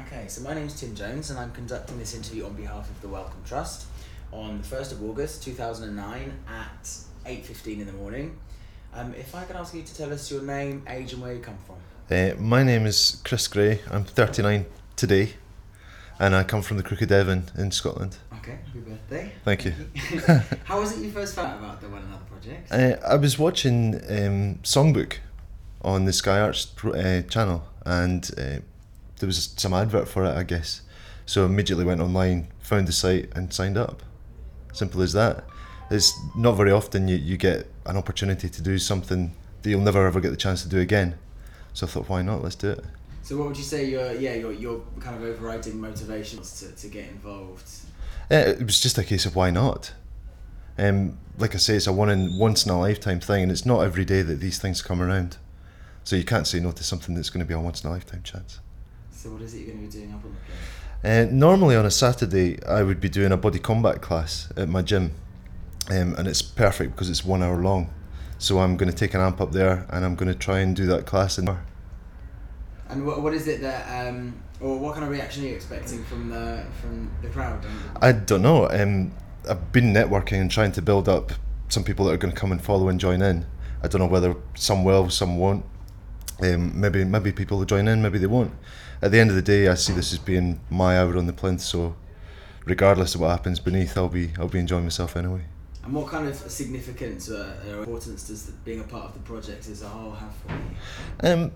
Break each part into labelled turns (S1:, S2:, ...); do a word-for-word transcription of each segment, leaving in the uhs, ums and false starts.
S1: Okay, so my name's Tim Jones and I'm conducting this interview on behalf of the Wellcome Trust on the first of August two thousand nine at eight fifteen in the morning. Um, if I could ask you to tell us your name, age and where you come from.
S2: Uh, my name is Chris Gray. I'm thirty-nine today and I come from the Crooked Devon in Scotland.
S1: Okay, happy birthday.
S2: Thank you.
S1: How was it you first found out about the One Another project?
S2: Uh, I was watching um, Songbook on the Sky Arts uh, channel and uh, there was some advert for it, I guess. So I immediately went online, found the site and signed up. Simple as that. It's not very often you, you get an opportunity to do something that you'll never ever get the chance to do again. So I thought, why not? Let's do it.
S1: So what would you say your yeah your your kind of overriding motivations to, to get involved?
S2: Uh, it was just a case of why not. Um, like I say, it's a one in once in a lifetime thing, and it's not every day that these things come around. So you can't say no to something that's going to be a once in a lifetime chance.
S1: So what is it you're going to be doing up on the plane?
S2: Uh, normally on a Saturday, I would be doing a body combat class at my gym, um, and it's perfect because it's one hour long. So I'm going to take an amp up there, and I'm going to try and do that class in.
S1: And what what is it that um or what kind of reaction are you expecting from the from the crowd?
S2: I don't know. Um, I've been networking and trying to build up some people that are going to come and follow and join in. I don't know whether some will, some won't. Um, maybe maybe people will join in, maybe they won't. At the end of the day, I see this as being my hour on the plinth. So, regardless of what happens beneath, I'll be I'll be enjoying myself anyway.
S1: And what kind of significance uh, or importance does the, being a part of the project as a whole have for you?
S2: Um,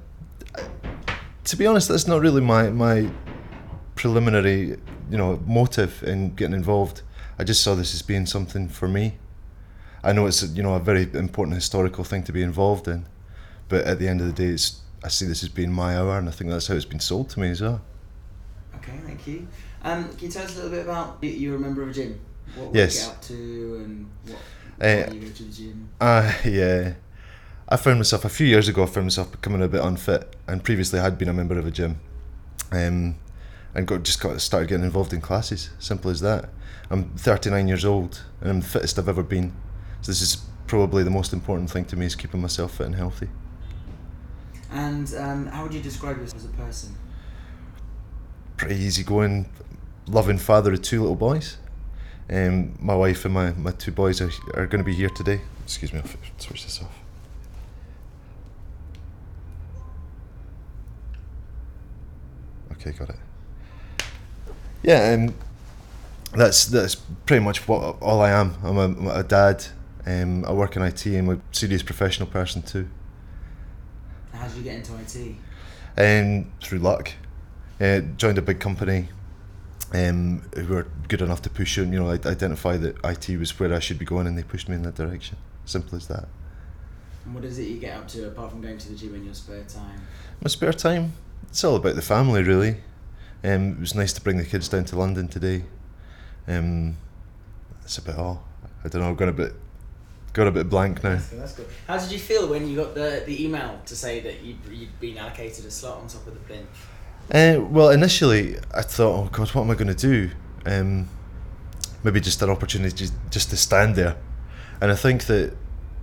S2: to be honest, that's not really my my preliminary, you know, motive in getting involved. I just saw this as being something for me. I know it's, you know, a very important historical thing to be involved in, but at the end of the day, it's, I see this as being my hour, and I think that's how it's been sold to me as well.
S1: Okay, thank you. Um, can you tell us a little bit about you, you're a member of a gym? What, what
S2: Yes.
S1: you get up to and what,
S2: Uh,
S1: why you go to the gym?
S2: Uh, yeah. I found myself, a few years ago, I found myself becoming a bit unfit, and previously I had been a member of a gym, um, and got just got started getting involved in classes, simple as that. I'm thirty-nine years old, and I'm the fittest I've ever been, so this is probably the most important thing to me, is keeping myself fit and healthy.
S1: And um, how would you describe yourself as a person?
S2: Pretty easygoing, loving father of two little boys. Um, my wife and my, my two boys are, are going to be here today. Excuse me, I'll switch this off. Okay, got it. Yeah, um, that's that's pretty much what all I am. I'm a, I'm a dad. Um, I work in I T. I'm a serious professional person too.
S1: How did you get into I T?
S2: Um, through luck. Uh, joined a big company um, who were good enough to push you, you know, identify that I T was where I should be going, and they pushed me in that direction. Simple as that.
S1: And what is it you get up to apart from going to the gym in your spare time?
S2: My spare time, it's all about the family, really. Um, it was nice to bring the kids down to London today. Um, that's about all. I don't know, I've got a bit, got a bit blank now.
S1: That's good, that's good. How did you feel when you got the, the email to say that you'd, you'd been allocated a slot on top of the plinth?
S2: Uh, well, initially I thought, oh God, what am I going to do? Um, maybe just an opportunity just, just to stand there. And I think that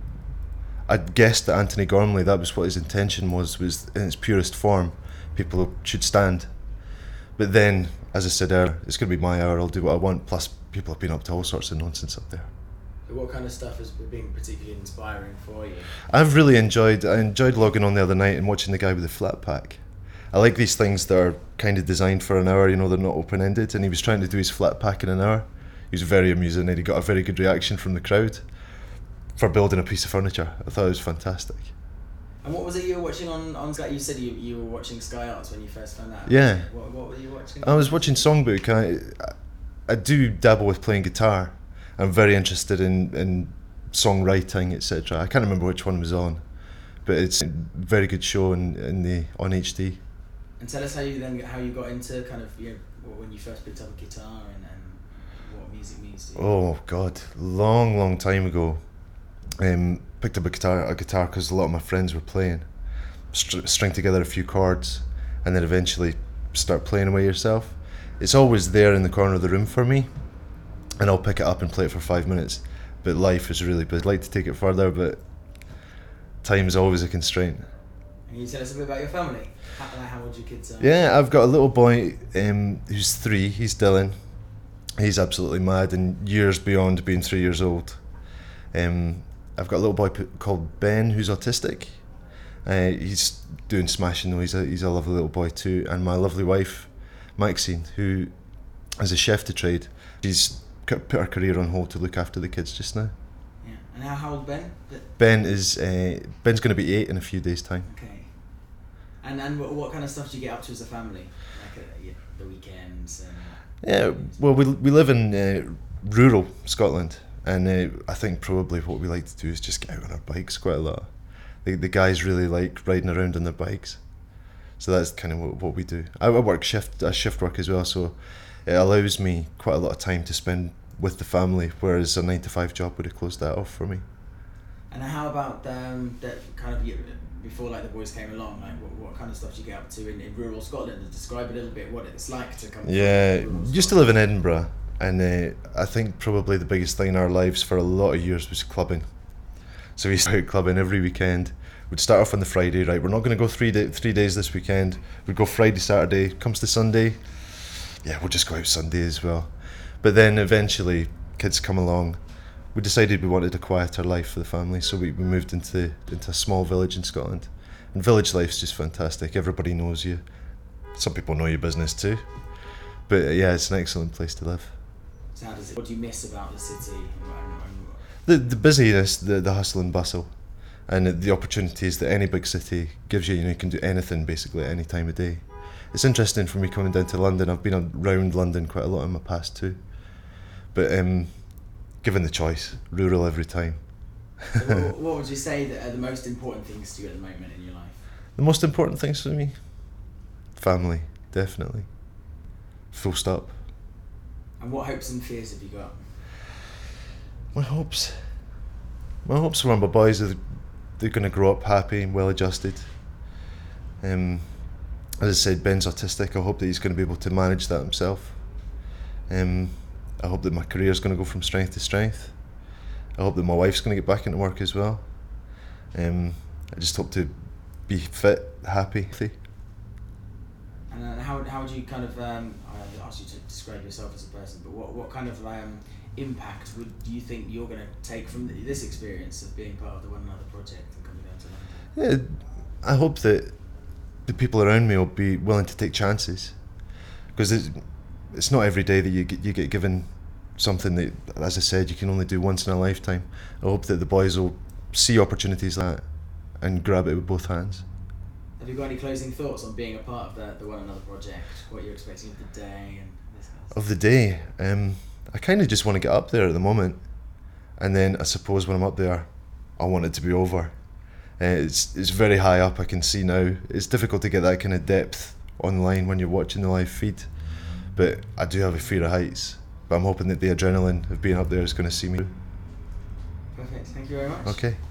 S2: I'd guessed that Anthony Gormley, that was what his intention was, was in its purest form, people should stand. But then, as I said earlier, it's going to be my hour, I'll do what I want, plus people have been up to all sorts of nonsense up there.
S1: So what kind of stuff has been particularly inspiring for you?
S2: I've really enjoyed, I enjoyed logging on the other night and watching the guy with the flat pack. I like these things that are kind of designed for an hour, you know, they're not open-ended, and he was trying to do his flat pack in an hour. He was very amusing, and he got a very good reaction from the crowd for building a piece of furniture. I thought it was fantastic.
S1: And what was it you were watching on, on Sky? You said you, you were watching Sky Arts when you first found out.
S2: Yeah.
S1: What, what were you watching?
S2: I was watching Songbook. I, I do dabble with playing guitar. I'm very interested in, in songwriting, et cetera. I can't remember which one was on, but it's a very good show in, in the on H D.
S1: And tell us how you then how you got into kind of, you know, when you first picked up a guitar and, and what music means to you.
S2: Oh God, long, long time ago. Um, picked up a guitar, a guitar because a lot of my friends were playing. Str- string together a few chords, and then eventually start playing away yourself. It's always there in the corner of the room for me, and I'll pick it up and play it for five minutes. But life is really busy. I'd like to take it further, but time is always a constraint.
S1: And can you tell us a bit about your family? How, like, how old your kids are?
S2: Yeah, I've got a little boy um, who's three. He's Dylan. He's absolutely mad and years beyond being three years old. Um, I've got a little boy p- called Ben who's autistic. Uh, he's doing smashing though. He's a he's a lovely little boy too. And my lovely wife, Maxine, who is a chef to trade. She's put her career on hold to look after the kids just now.
S1: Yeah. And how, how old Ben?
S2: Ben is uh, Ben's going to be eight in a few days' time.
S1: Okay. And and what, what kind of stuff do you get up to as a family? Like uh, yeah, the weekends and.
S2: Yeah, well, we we live in uh, rural Scotland, and uh, I think probably what we like to do is just get out on our bikes quite a lot. The the guys really like riding around on their bikes, so that's kind of what, what we do. I, I work shift I shift work as well, so it allows me quite a lot of time to spend with the family, whereas a nine to five job would have closed that off for me.
S1: And how about um, that kind of before like the boys came along? Like what, what kind of stuff do you get up to in, in rural Scotland? Describe a little bit what it's like to come.
S2: Yeah,
S1: from
S2: used to live in Edinburgh, and uh, I think probably the biggest thing in our lives for a lot of years was clubbing. So we started clubbing every weekend. We'd start off on the Friday, right? We're not going to go three day, three days this weekend. We'd go Friday, Saturday. Comes to Sunday, yeah, we'll just go out Sunday as well. But then eventually, kids come along. We decided we wanted a quieter life for the family, so we, we moved into into a small village in Scotland. And village life's just fantastic. Everybody knows you. Some people know your business too. But uh, yeah, it's an excellent place to live.
S1: So how does it? What do you miss about the city?
S2: The the busyness, the the hustle and bustle, and the, the opportunities that any big city gives you. You know, you can do anything basically at any time of day. It's interesting for me coming down to London. I've been around London quite a lot in my past too. But um, given the choice, rural every time.
S1: So what, what would you say that are the most important things to you at the moment in your life?
S2: The most important things for me? Family, definitely. Full stop.
S1: And what hopes and fears have you got?
S2: My hopes? My hopes for my boys are they're going to grow up happy and well adjusted. Um, as I said, Ben's autistic. I hope that he's going to be able to manage that himself. Um, I hope that my career is going to go from strength to strength. I hope that my wife's going to get back into work as well. Um, I just hope to be fit, happy.
S1: And uh, how how would you kind of um, I asked you to describe yourself as a person, but what, what kind of um, impact would do you think you're going to take from this experience of being part of the One Another project and coming down to London?
S2: Yeah, I hope that the people around me will be willing to take chances, because it's, it's not every day that you get, you get given something that, as I said, you can only do once in a lifetime. I hope that the boys will see opportunities like that and grab it with both hands.
S1: Have you got any closing thoughts on being a part of the, the One Another project? What you're expecting of the day and this kind of stuff?
S2: Of the day, um, I kind of just want to get up there at the moment, and then I suppose when I'm up there, I want it to be over. Uh, it's it's very high up. I can see now. It's difficult to get that kind of depth online when you're watching the live feed, but I do have a fear of heights. But I'm hoping that the adrenaline of being up there is going to see me.
S1: Perfect. Thank you very much.
S2: Okay.